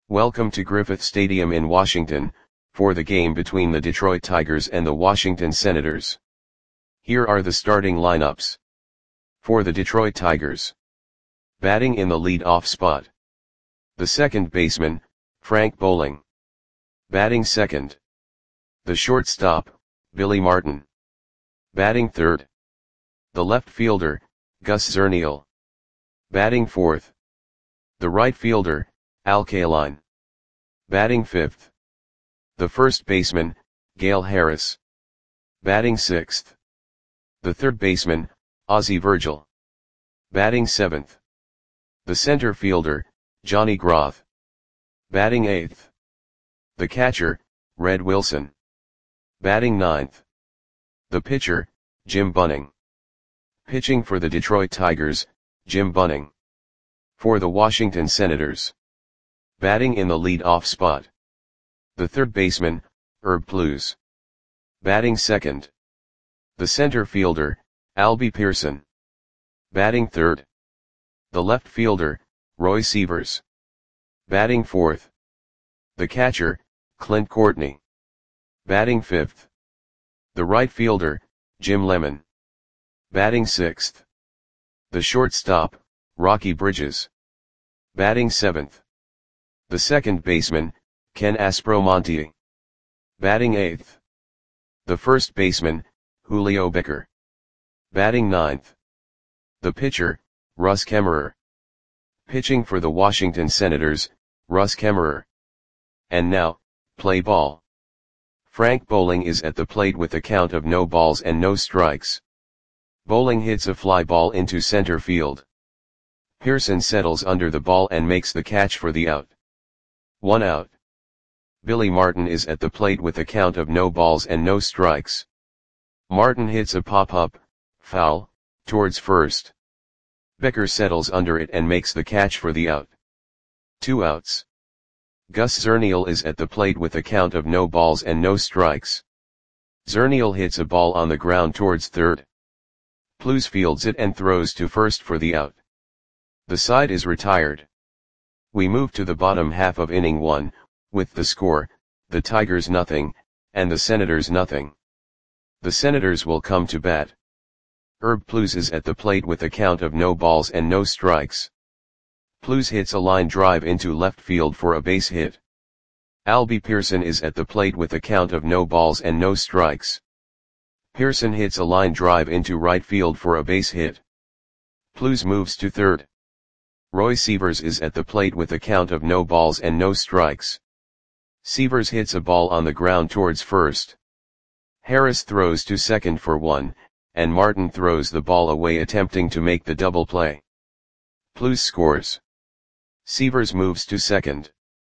Welcome to Griffith Stadium in Washington, for the game between the Detroit Tigers and the Washington Senators. Here are the starting lineups. For the Detroit Tigers. Batting in the lead-off spot. The second baseman, Frank Bowling. Batting second. The shortstop, Billy Martin. Batting third. The left fielder, Gus Zernial. Batting fourth. The right fielder, Al Kaline. Batting fifth. The first baseman, Gale Harris. Batting sixth. The third baseman, Ozzie Virgil. Batting seventh. The center fielder, Johnny Groth. Batting eighth. The catcher, Red Wilson. Batting ninth. The pitcher, Jim Bunning. Pitching for the Detroit Tigers, Jim Bunning. For the Washington Senators. Batting in the lead-off spot. The third baseman, Herb Plews. Batting second. The center fielder, Albie Pearson. Batting third. The left fielder, Roy Sievers. Batting fourth. The catcher, Clint Courtney. Batting fifth. The right fielder, Jim Lemon. Batting sixth. The shortstop, Rocky Bridges. Batting seventh. The second baseman, Ken Aspromonte. Batting eighth. The first baseman, Julio Becker. Batting ninth. The pitcher, Russ Kemmerer. Pitching for the Washington Senators, Russ Kemmerer. And now, play ball. Frank Bowling is at the plate with a count of no balls and no strikes. Bowling hits a fly ball into center field. Pearson settles under the ball and makes the catch for the out. 1 out. Billy Martin is at the plate with a count of no balls and no strikes. Martin hits a pop-up, foul, towards first. Becker settles under it and makes the catch for the out. 2 outs. Gus Zernial is at the plate with a count of no balls and no strikes. Zernial hits a ball on the ground towards third. Plews fields it and throws to first for the out. The side is retired. We move to the bottom half of inning 1, with the score, the Tigers nothing, and the Senators nothing. The Senators will come to bat. Herb Plews is at the plate with a count of no balls and no strikes. Plews hits a line drive into left field for a base hit. Albie Pearson is at the plate with a count of no balls and no strikes. Pearson hits a line drive into right field for a base hit. Plews moves to third. Roy Sievers is at the plate with a count of no balls and no strikes. Sievers hits a ball on the ground towards first. Harris throws to second for 1, and Martin throws the ball away attempting to make the double play. Plews scores. Sievers moves to second.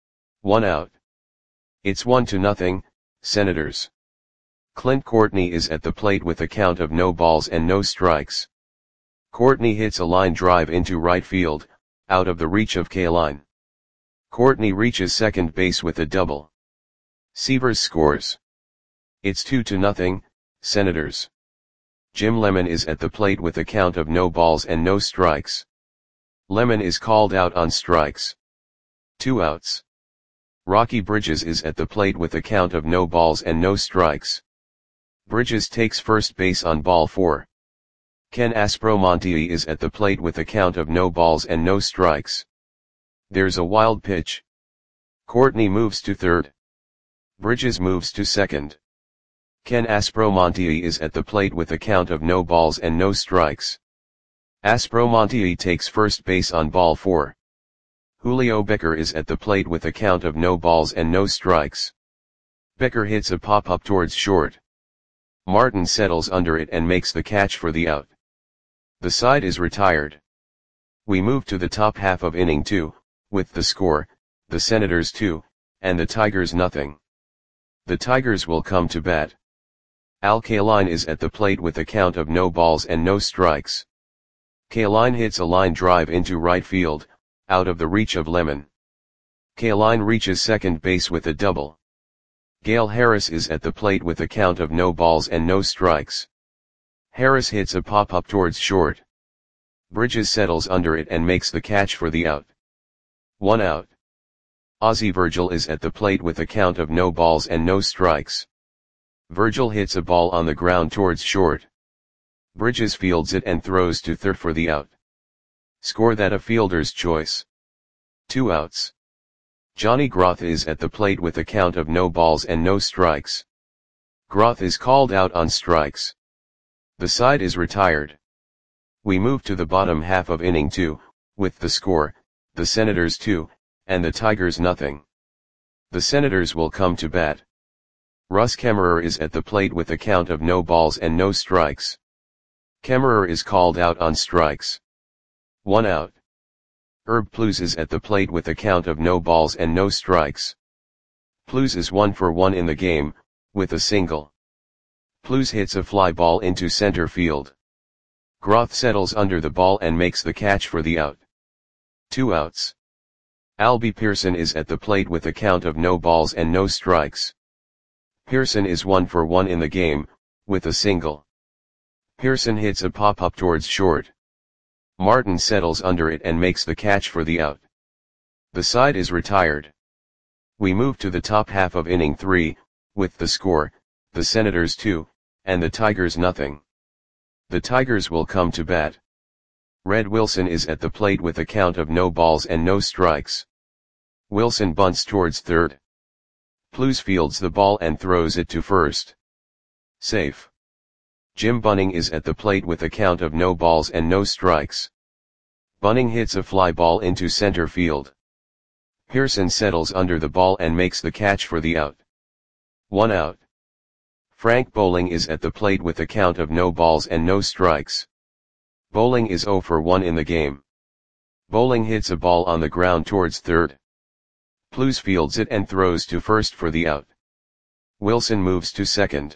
1 out. It's 1-0, Senators. Clint Courtney is at the plate with a count of no balls and no strikes. Courtney hits a line drive into right field, out of the reach of Kaline. Courtney reaches second base with a double. Sievers scores. It's 2-0, Senators. Jim Lemon is at the plate with a count of no balls and no strikes. Lemon is called out on strikes. 2 outs. Rocky Bridges is at the plate with a count of no balls and no strikes. Bridges takes first base on ball 4. Ken Aspromonte is at the plate with a count of no balls and no strikes. There's a wild pitch. Courtney moves to third. Bridges moves to second. Ken Aspromonte is at the plate with a count of no balls and no strikes. Aspromonte takes first base on ball 4. Julio Becker is at the plate with a count of no balls and no strikes. Becker hits a pop-up towards short. Martin settles under it and makes the catch for the out. The side is retired. We move to the top half of inning 2, with the score, the Senators 2, and the Tigers nothing. The Tigers will come to bat. Al Kaline is at the plate with a count of no balls and no strikes. Kaline hits a line drive into right field, out of the reach of Lemon. Kaline reaches second base with a double. Gale Harris is at the plate with a count of no balls and no strikes. Harris hits a pop-up towards short. Bridges settles under it and makes the catch for the out. 1 out. Ozzie Virgil is at the plate with a count of no balls and no strikes. Virgil hits a ball on the ground towards short. Bridges fields it and throws to third for the out. Score that a fielder's choice. 2 outs. Johnny Groth is at the plate with a count of no balls and no strikes. Groth is called out on strikes. The side is retired. We move to the bottom half of inning 2, with the score, the Senators 2, and the Tigers nothing. The Senators will come to bat. Russ Kemmerer is at the plate with a count of no balls and no strikes. Kemmerer is called out on strikes. 1 out. Herb Plews is at the plate with a count of no balls and no strikes. Plews is 1 for 1 in the game, with a single. Plews hits a fly ball into center field. Groth settles under the ball and makes the catch for the out. 2 outs. Albie Pearson is at the plate with a count of no balls and no strikes. Pearson is 1 for 1 in the game, with a single. Pearson hits a pop-up towards short. Martin settles under it and makes the catch for the out. The side is retired. We move to the top half of inning 3, with the score, the Senators 2, and the Tigers nothing. The Tigers will come to bat. Red Wilson is at the plate with a count of no balls and no strikes. Wilson bunts towards third. Plews fields the ball and throws it to first. Safe. Jim Bunning is at the plate with a count of no balls and no strikes. Bunning hits a fly ball into center field. Pearson settles under the ball and makes the catch for the out. 1 out. Frank Bowling is at the plate with a count of no balls and no strikes. Bowling is 0 for 1 in the game. Bowling hits a ball on the ground towards third. Plews fields it and throws to first for the out. Wilson moves to second.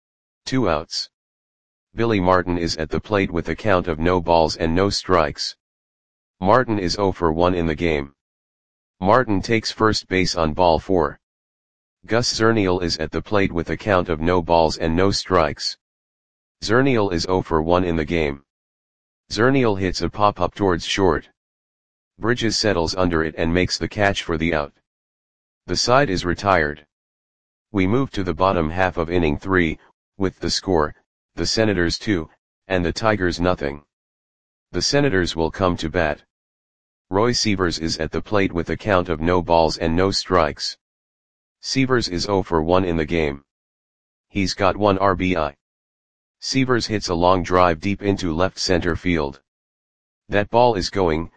2 outs. Billy Martin is at the plate with a count of no balls and no strikes. Martin is 0 for 1 in the game. Martin takes first base on ball 4. Gus Zernial is at the plate with a count of no balls and no strikes. Zernial is 0 for 1 in the game. Zernial hits a pop-up towards short. Bridges settles under it and makes the catch for the out. The side is retired. We move to the bottom half of inning 3, with the score, the Senators 2, and the Tigers nothing. The Senators will come to bat. Roy Sievers is at the plate with a count of no balls and no strikes. Sievers is 0 for 1 in the game. He's got 1 RBI. Sievers hits a long drive deep into left center field. That ball is gone.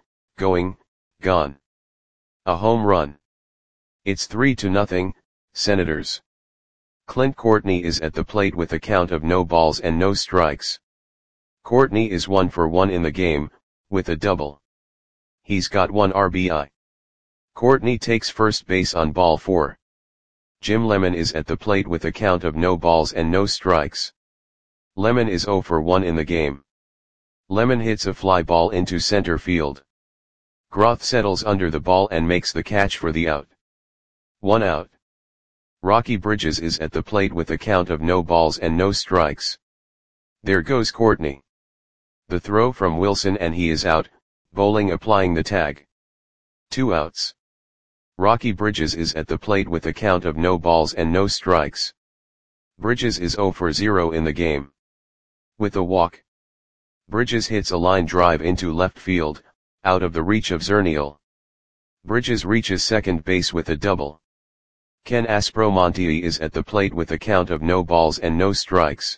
A home run. It's 3-0, Senators. Clint Courtney is at the plate with a count of no balls and no strikes. Courtney is 1 for 1 in the game, with a double. He's got 1 RBI. Courtney takes first base on ball 4. Jim Lemon is at the plate with a count of no balls and no strikes. Lemon is 0 for 1 in the game. Lemon hits a fly ball into center field. Groth settles under the ball and makes the catch for the out. 1 out. Rocky Bridges is at the plate with a count of no balls and no strikes. There goes Courtney. The throw from Wilson and he is out, Bowling applying the tag. 2 outs. Rocky Bridges is at the plate with a count of no balls and no strikes. Bridges is 0 for 0 in the game. With a walk. Bridges hits a line drive into left field, out of the reach of Zernial. Bridges reaches second base with a double. Ken Aspromonte is at the plate with a count of no balls and no strikes.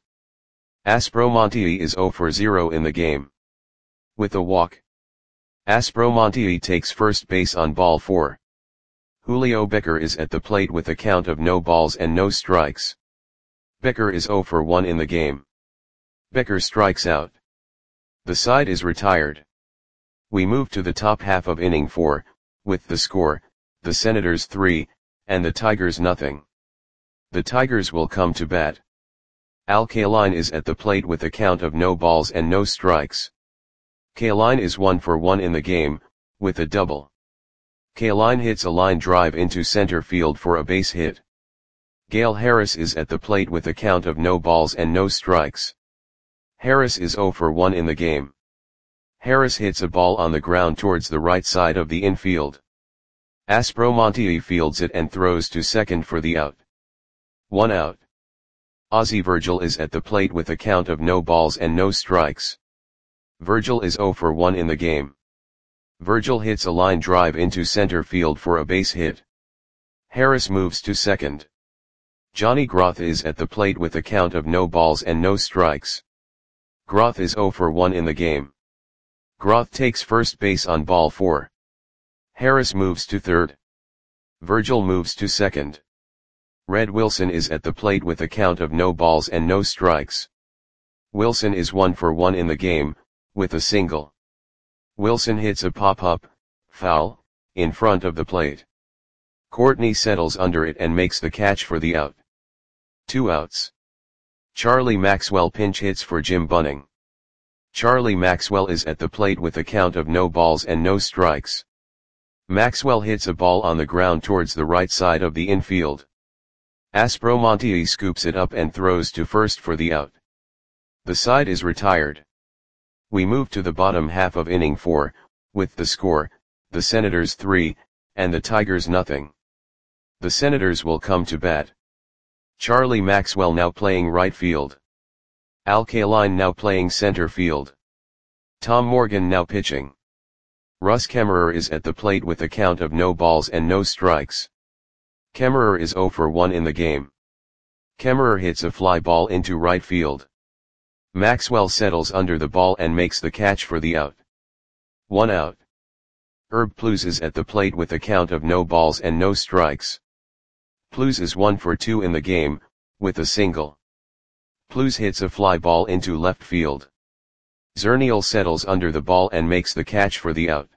Aspromonte is 0 for 0 in the game. With a walk. Aspromonte takes first base on ball 4. Julio Becker is at the plate with a count of no balls and no strikes. Becker is 0 for 1 in the game. Becker strikes out. The side is retired. We move to the top half of inning 4, with the score, the Senators 3, and the Tigers nothing. The Tigers will come to bat. Al Kaline is at the plate with a count of no balls and no strikes. Kaline is 1 for 1 in the game, with a double. Kaline hits a line drive into center field for a base hit. Gale Harris is at the plate with a count of no balls and no strikes. Harris is 0 for 1 in the game. Harris hits a ball on the ground towards the right side of the infield. Aspromonte fields it and throws to second for the out. 1 out. Ozzie Virgil is at the plate with a count of no balls and no strikes. Virgil is 0 for 1 in the game. Virgil hits a line drive into center field for a base hit. Harris moves to second. Johnny Groth is at the plate with a count of no balls and no strikes. Groth is 0 for 1 in the game. Groth takes first base on ball 4. Harris moves to third. Virgil moves to second. Red Wilson is at the plate with a count of no balls and no strikes. Wilson is 1 for 1 in the game, with a single. Wilson hits a pop-up, foul, in front of the plate. Courtney settles under it and makes the catch for the out. 2 outs. Charlie Maxwell pinch hits for Jim Bunning. Charlie Maxwell is at the plate with a count of no balls and no strikes. Maxwell hits a ball on the ground towards the right side of the infield. Aspromonte scoops it up and throws to first for the out. The side is retired. We move to the bottom half of inning 4, with the score, the Senators 3, and the Tigers nothing. The Senators will come to bat. Charlie Maxwell now playing right field. Al Kaline now playing center field. Tom Morgan now pitching. Russ Kemmerer is at the plate with a count of no balls and no strikes. Kemmerer is 0 for 1 in the game. Kemmerer hits a fly ball into right field. Maxwell settles under the ball and makes the catch for the out. 1 out. Herb Plews is at the plate with a count of no balls and no strikes. Plews is 1 for 2 in the game, with a single. Plews hits a fly ball into left field. Zernial settles under the ball and makes the catch for the out.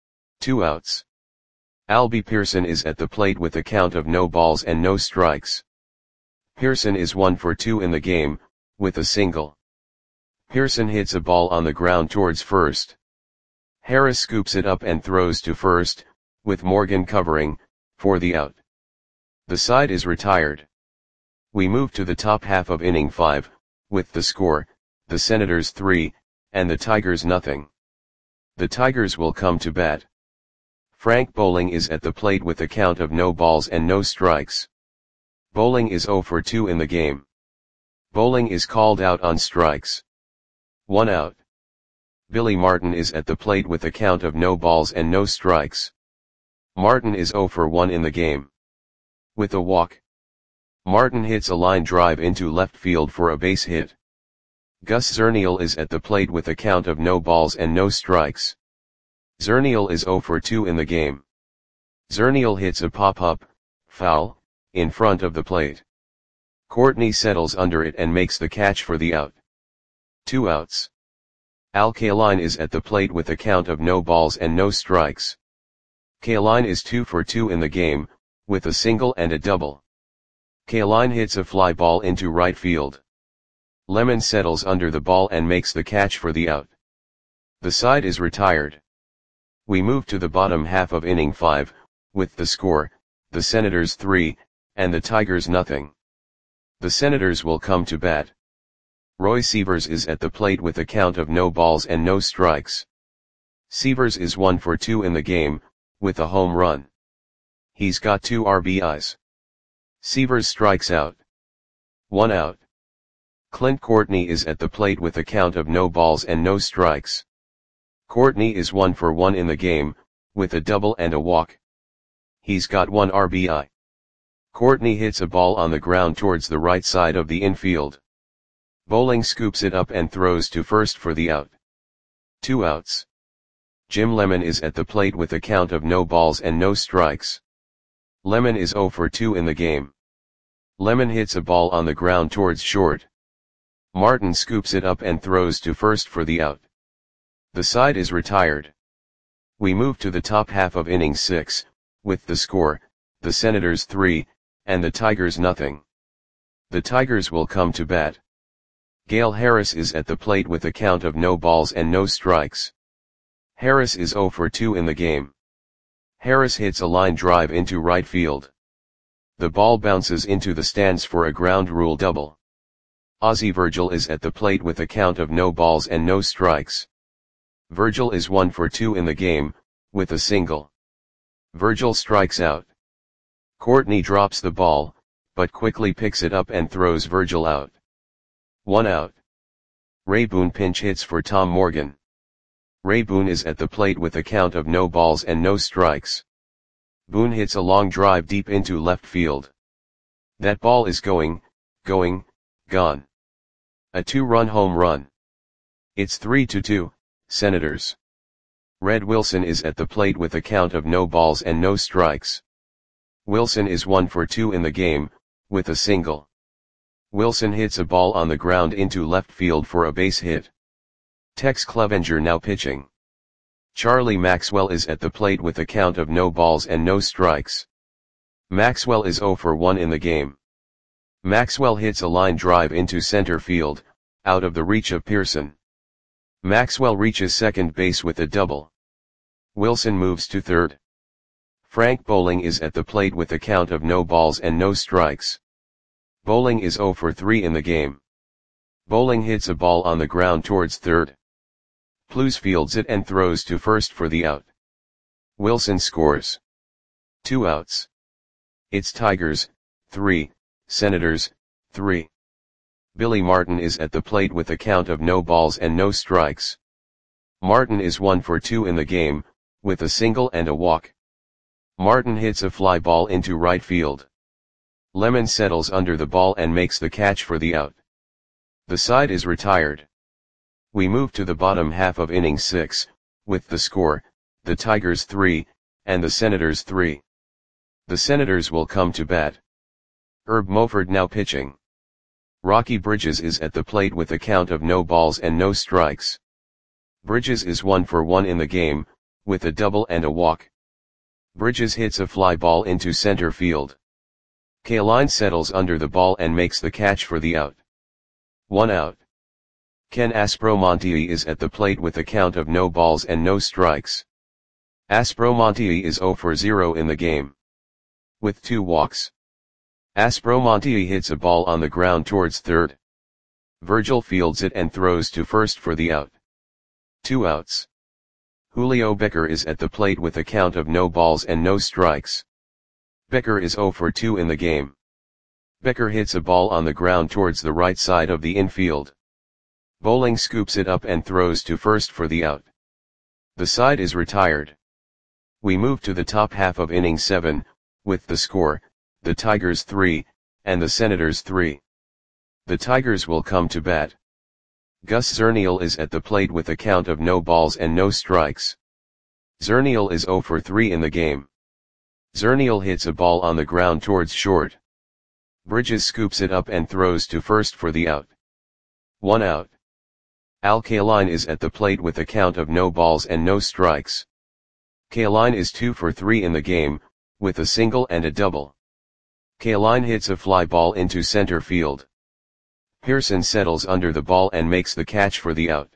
2 outs. Albie Pearson is at the plate with a count of no balls and no strikes. Pearson is 1 for 2 in the game, with a single. Pearson hits a ball on the ground towards first. Harris scoops it up and throws to first, with Morgan covering, for the out. The side is retired. We move to the top half of inning 5, with the score, the Senators 3, and the Tigers nothing. The Tigers will come to bat. Frank Bowling is at the plate with a count of no balls and no strikes. Bowling is 0 for 2 in the game. Bowling is called out on strikes. 1 out. Billy Martin is at the plate with a count of no balls and no strikes. Martin is 0 for 1 in the game. With a walk. Martin hits a line drive into left field for a base hit. Gus Zernial is at the plate with a count of no balls and no strikes. Zernial is 0 for 2 in the game. Zernial hits a pop-up, foul, in front of the plate. Courtney settles under it and makes the catch for the out. 2 outs. Al Kaline is at the plate with a count of no balls and no strikes. Kaline is 2 for 2 in the game, with a single and a double. Kaline hits a fly ball into right field. Lemon settles under the ball and makes the catch for the out. The side is retired. We move to the bottom half of inning 5, with the score, the Senators 3, and the Tigers nothing. The Senators will come to bat. Roy Sievers is at the plate with a count of no balls and no strikes. Sievers is 1 for 2 in the game, with a home run. He's got 2 RBIs. Sievers strikes out. 1 out. Clint Courtney is at the plate with a count of no balls and no strikes. Courtney is 1 for 1 in the game, with a double and a walk. He's got 1 RBI. Courtney hits a ball on the ground towards the right side of the infield. Bowling scoops it up and throws to first for the out. 2 outs. Jim Lemon is at the plate with a count of no balls and no strikes. Lemon is 0 for 2 in the game. Lemon hits a ball on the ground towards short. Martin scoops it up and throws to first for the out. The side is retired. We move to the top half of inning 6, with the score, the Senators 3, and the Tigers nothing. The Tigers will come to bat. Gale Harris is at the plate with a count of no balls and no strikes. Harris is 0 for 2 in the game. Harris hits a line drive into right field. The ball bounces into the stands for a ground rule double. Ozzie Virgil is at the plate with a count of no balls and no strikes. Virgil is 1 for 2 in the game, with a single. Virgil strikes out. Courtney drops the ball, but quickly picks it up and throws Virgil out. 1 out. Ray Boone pinch hits for Tom Morgan. Ray Boone is at the plate with a count of no balls and no strikes. Boone hits a long drive deep into left field. That ball is gone. A 2-run home run. It's 3-2, Senators. Red Wilson is at the plate with a count of no balls and no strikes. Wilson is 1 for 2 in the game, with a single. Wilson hits a ball on the ground into left field for a base hit. Tex Clevenger now pitching. Charlie Maxwell is at the plate with a count of no balls and no strikes. Maxwell is 0 for 1 in the game. Maxwell hits a line drive into center field, out of the reach of Pearson. Maxwell reaches second base with a double. Wilson moves to third. Frank Bowling is at the plate with a count of no balls and no strikes. Bowling is 0 for 3 in the game. Bowling hits a ball on the ground towards third. Plews fields it and throws to first for the out. Wilson scores. 2 outs. It's Tigers, 3, Senators, 3. Billy Martin is at the plate with a count of no balls and no strikes. Martin is 1 for 2 in the game, with a single and a walk. Martin hits a fly ball into right field. Lemon settles under the ball and makes the catch for the out. The side is retired. We move to the bottom half of inning 6, with the score, the Tigers 3, and the Senators 3. The Senators will come to bat. Herb Moford now pitching. Rocky Bridges is at the plate with a count of no balls and no strikes. Bridges is 1 for 1 in the game, with a double and a walk. Bridges hits a fly ball into center field. Kaline settles under the ball and makes the catch for the out. 1 out. Ken Aspromonte is at the plate with a count of no balls and no strikes. Aspromonte is 0 for 0 in the game. With 2 walks. Aspromonte hits a ball on the ground towards third. Virgil fields it and throws to first for the out. 2 outs. Julio Becker is at the plate with a count of no balls and no strikes. Becker is 0 for 2 in the game. Becker hits a ball on the ground towards the right side of the infield. Bowling scoops it up and throws to first for the out. The side is retired. We move to the top half of inning 7, with the score, the Tigers 3, and the Senators 3. The Tigers will come to bat. Gus Zernial is at the plate with a count of no balls and no strikes. Zernial is 0 for 3 in the game. Zernial hits a ball on the ground towards short. Bridges scoops it up and throws to first for the out. 1 out. Al Kaline is at the plate with a count of no balls and no strikes. Kaline is 2 for 3 in the game, with a single and a double. Kaline hits a fly ball into center field. Pearson settles under the ball and makes the catch for the out.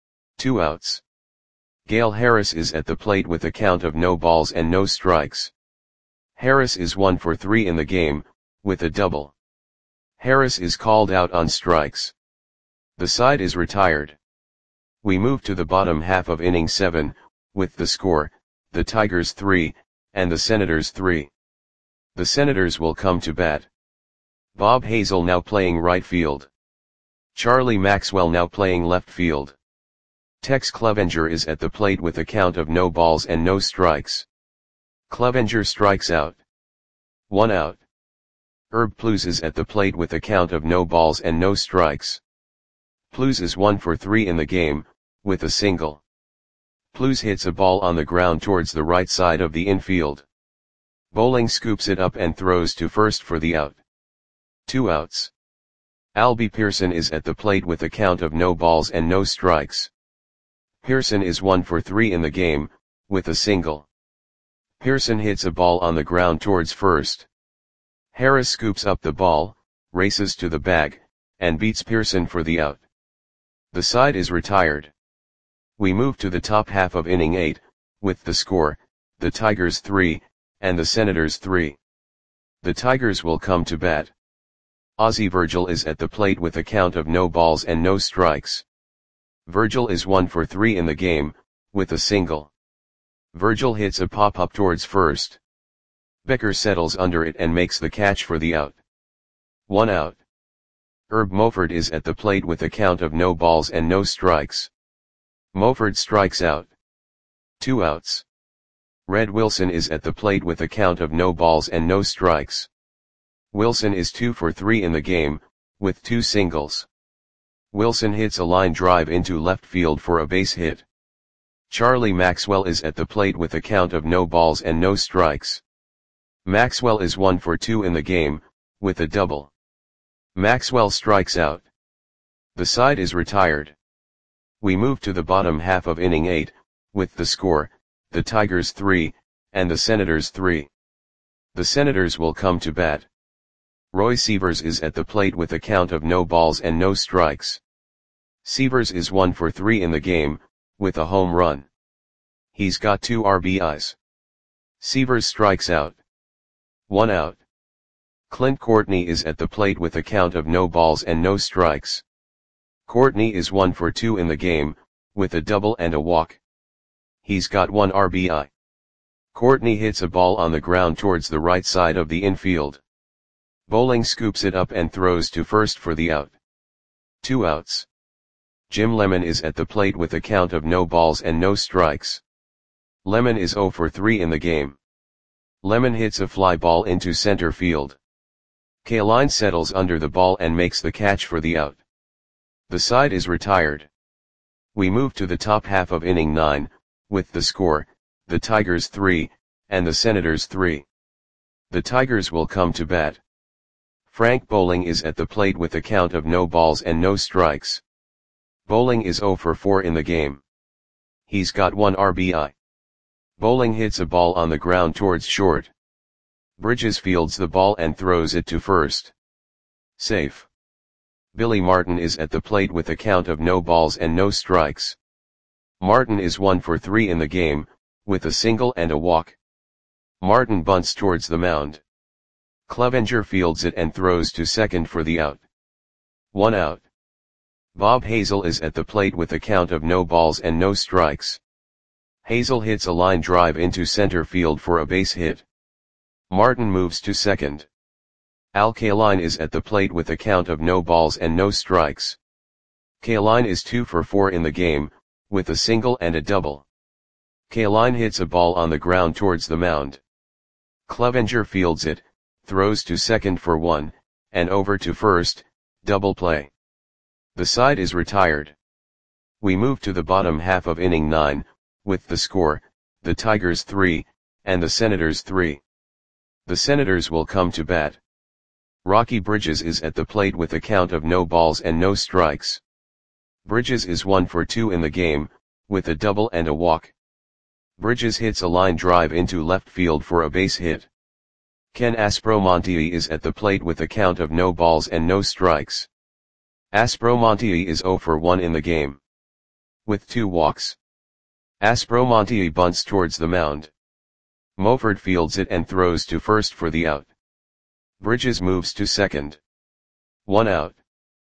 2 outs. Gale Harris is at the plate with a count of no balls and no strikes. Harris is 1 for 3 in the game, with a double. Harris is called out on strikes. The side is retired. We move to the bottom half of inning 7, with the score, the Tigers 3, and the Senators 3. The Senators will come to bat. Bob Hazel now playing right field. Charlie Maxwell now playing left field. Tex Clevenger is at the plate with a count of no balls and no strikes. Clevenger strikes out. 1 out. Herb Plews is at the plate with a count of no balls and no strikes. Plews is 1 for 3 in the game, with a single. Plews hits a ball on the ground towards the right side of the infield. Bowling scoops it up and throws to first for the out. 2 outs. Albie Pearson is at the plate with a count of no balls and no strikes. Pearson is 1 for 3 in the game, with a single. Pearson hits a ball on the ground towards first. Harris scoops up the ball, races to the bag, and beats Pearson for the out. The side is retired. We move to the top half of inning 8, with the score, the Tigers 3, and the Senators 3. The Tigers will come to bat. Ozzie Virgil is at the plate with a count of no balls and no strikes. Virgil is 1 for 3 in the game, with a single. Virgil hits a pop-up towards first. Becker settles under it and makes the catch for the out. 1 out. Herb Moford is at the plate with a count of no balls and no strikes. Moford strikes out. 2 outs. Red Wilson is at the plate with a count of no balls and no strikes. Wilson is 2 for 3 in the game, with 2 singles. Wilson hits a line drive into left field for a base hit. Charlie Maxwell is at the plate with a count of no balls and no strikes. Maxwell is 1 for 2 in the game, with a double. Maxwell strikes out. The side is retired. We move to the bottom half of inning 8, with the score, the Tigers 3, and the Senators 3. The Senators will come to bat. Roy Sievers is at the plate with a count of no balls and no strikes. Sievers is 1 for 3 in the game, with a home run. He's got 2 RBIs. Sievers strikes out. 1 out. Clint Courtney is at the plate with a count of no balls and no strikes. Courtney is 1 for 2 in the game, with a double and a walk. He's got 1 RBI. Courtney hits a ball on the ground towards the right side of the infield. Bowling scoops it up and throws to first for the out. 2 outs. Jim Lemon is at the plate with a count of no balls and no strikes. Lemon is 0 for 3 in the game. Lemon hits a fly ball into center field. Kaline settles under the ball and makes the catch for the out. The side is retired. We move to the top half of inning 9, with the score, the Tigers 3, and the Senators 3. The Tigers will come to bat. Frank Bowling is at the plate with a count of no balls and no strikes. Bowling is 0 for 4 in the game. He's got 1 RBI. Bowling hits a ball on the ground towards short. Bridges fields the ball and throws it to first. Safe. Billy Martin is at the plate with a count of no balls and no strikes. Martin is 1 for 3 in the game, with a single and a walk. Martin bunts towards the mound. Clevenger fields it and throws to second for the out. 1 out. Bob Hazel is at the plate with a count of no balls and no strikes. Hazel hits a line drive into center field for a base hit. Martin moves to second. Al Kaline is at the plate with a count of no balls and no strikes. Kaline is 2 for 4 in the game, with a single and a double. Kaline hits a ball on the ground towards the mound. Clevenger fields it, throws to second for 1, and over to first, double play. The side is retired. We move to the bottom half of inning 9, with the score, the Tigers 3, and the Senators 3. The Senators will come to bat. Rocky Bridges is at the plate with a count of no balls and no strikes. Bridges is 1 for 2 in the game, with a double and a walk. Bridges hits a line drive into left field for a base hit. Ken Aspromonte is at the plate with a count of no balls and no strikes. Aspromonte is 0 for 1 in the game, with 2 walks. Aspromonte bunts towards the mound. Moford fields it and throws to first for the out. Bridges moves to second. 1 out.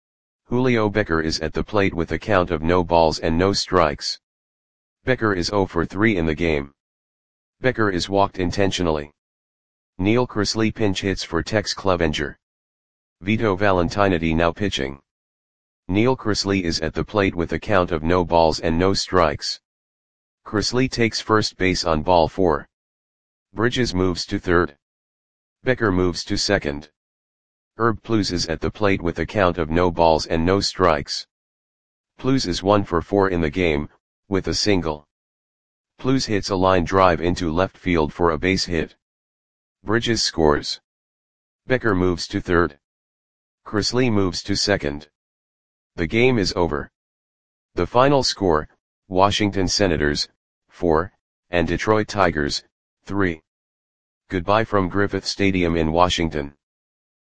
Julio Becker is at the plate with a count of no balls and no strikes. Becker is 0 for 3 in the game. Becker is walked intentionally. Neil Chrisley pinch hits for Tex Clevenger. Vito Valentinotti now pitching. Neil Chrisley is at the plate with a count of no balls and no strikes. Chrisley takes first base on ball 4. Bridges moves to third. Becker moves to second. Herb Plews is at the plate with a count of no balls and no strikes. Plews is 1 for 4 in the game, with a single. Plews hits a line drive into left field for a base hit. Bridges scores. Becker moves to third. Chrisley moves to second. The game is over. The final score, Washington Senators, 4, and Detroit Tigers, 3. Goodbye from Griffith Stadium in Washington.